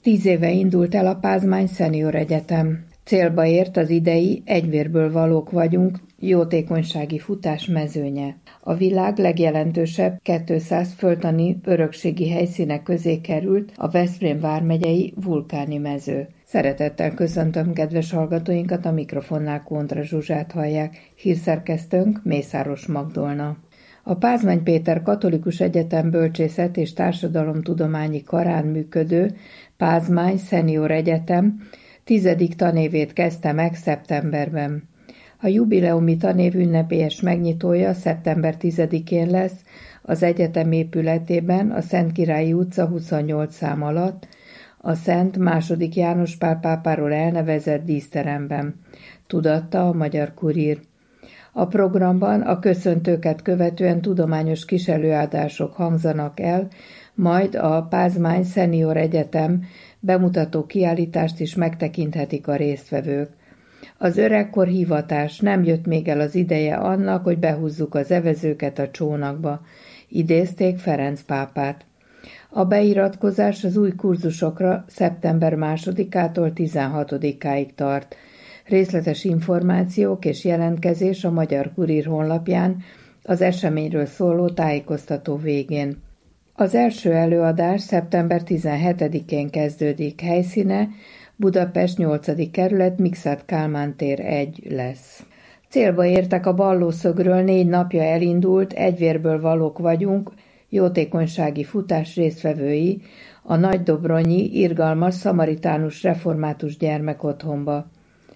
10 éve indult el a Pázmány Senior Egyetem. Célba ért az idei Egyvérből valók vagyunk jótékonysági futás mezőnye. A világ legjelentősebb 200 földtani örökségi helyszínek közé került a Veszprém vármegyei vulkáni mező. Szeretettel köszöntöm kedves hallgatóinkat, a mikrofonnál Kondra Zsuzsát hallják, hírszerkesztőnk Mészáros Magdolna. A Pázmány Péter Katolikus Egyetem Bölcsészet és Társadalomtudományi Karán működő Pázmány Senior Egyetem 10. tanévét kezdte meg szeptemberben. A jubileumi tanév ünnepélyes megnyitója szeptember 10-én lesz az egyetem épületében, a Szentkirályi utca 28 szám alatt, a Szent II. János Pál pápáról elnevezett díszteremben, tudatta a Magyar Kurír. A programban a köszöntőket követően tudományos kísérőadások hangzanak el, majd a Pázmány Senior Egyetem bemutató kiállítást is megtekinthetik a résztvevők. Az öregkor hivatás, nem jött még el az ideje annak, hogy behúzzuk az evezőket a csónakba, idézték Ferenc pápát. A beiratkozás az új kurzusokra szeptember 2-től 16-áig tart. Részletes információk és jelentkezés a Magyar Kurír honlapján az eseményről szóló tájékoztató végén. Az első előadás szeptember 17-én kezdődik, helyszíne Budapest 8. kerület, Mikszáth Kálmán tér 1 lesz. Célba értek a Ballószögről 4 napja elindult Egyvérből valók vagyunk jótékonysági futás résztvevői a Nagydobronyi Irgalmas Szamaritánus Református Gyermekotthonba.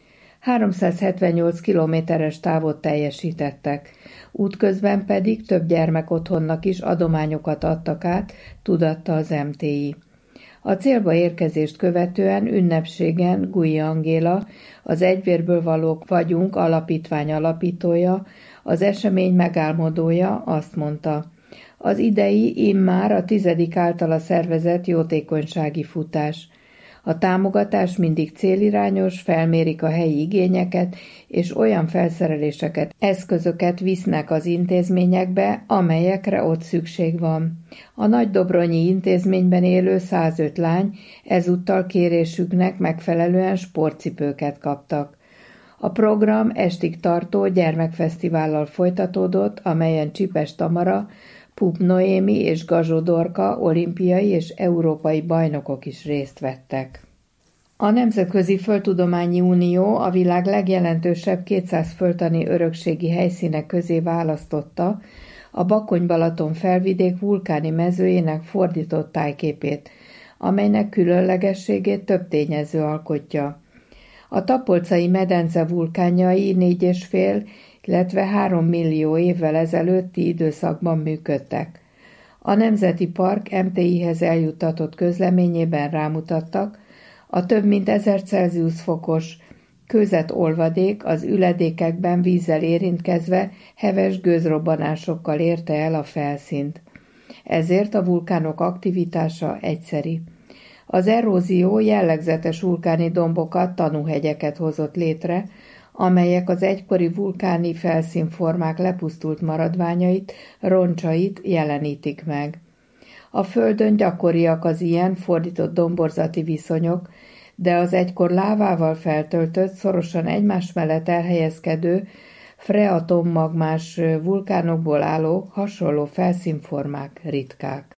378 kilométeres távot teljesítettek, útközben pedig több gyermekotthonnak is adományokat adtak át, tudatta az MTI. A célba érkezést követően ünnepségen Guy Angéla, az Egyvérből valók vagyunk alapítvány alapítója, az esemény megálmodója azt mondta: az idei immár a 10. általa szervezett jótékonysági futás. A támogatás mindig célirányos, felmérik a helyi igényeket, és olyan felszereléseket, eszközöket visznek az intézményekbe, amelyekre ott szükség van. A Nagydobronyi intézményben élő 105 lány ezúttal kérésüknek megfelelően sportcipőket kaptak. A program estig tartó gyermekfesztivállal folytatódott, amelyen Csipes Tamara, Pup Noémi és Gazsó Dorka olimpiai és európai bajnokok is részt vettek. A Nemzetközi Földtudományi Unió a világ legjelentősebb 200 földtani örökségi helyszínek közé választotta a Bakony-Balaton felvidék vulkáni mezőjének fordított tájképét, amelynek különlegességét több tényező alkotja. A Tapolcai medence vulkánjai 4,5, illetve 3 millió évvel ezelőtti időszakban működtek. A Nemzeti Park MTI-hez eljuttatott közleményében rámutattak, a több mint 1000 Celsius fokos kőzetolvadék az üledékekben vízzel érintkezve heves gőzrobbanásokkal érte el a felszínt. Ezért a vulkánok aktivitása egyszeri. Az erózió jellegzetes vulkáni dombokat, tanúhegyeket hozott létre, amelyek az egykori vulkáni felszínformák lepusztult maradványait, roncsait jelenítik meg. A Földön gyakoriak az ilyen fordított domborzati viszonyok, de az egykor lávával feltöltött, szorosan egymás mellett elhelyezkedő, freatommagmás vulkánokból álló hasonló felszínformák ritkák.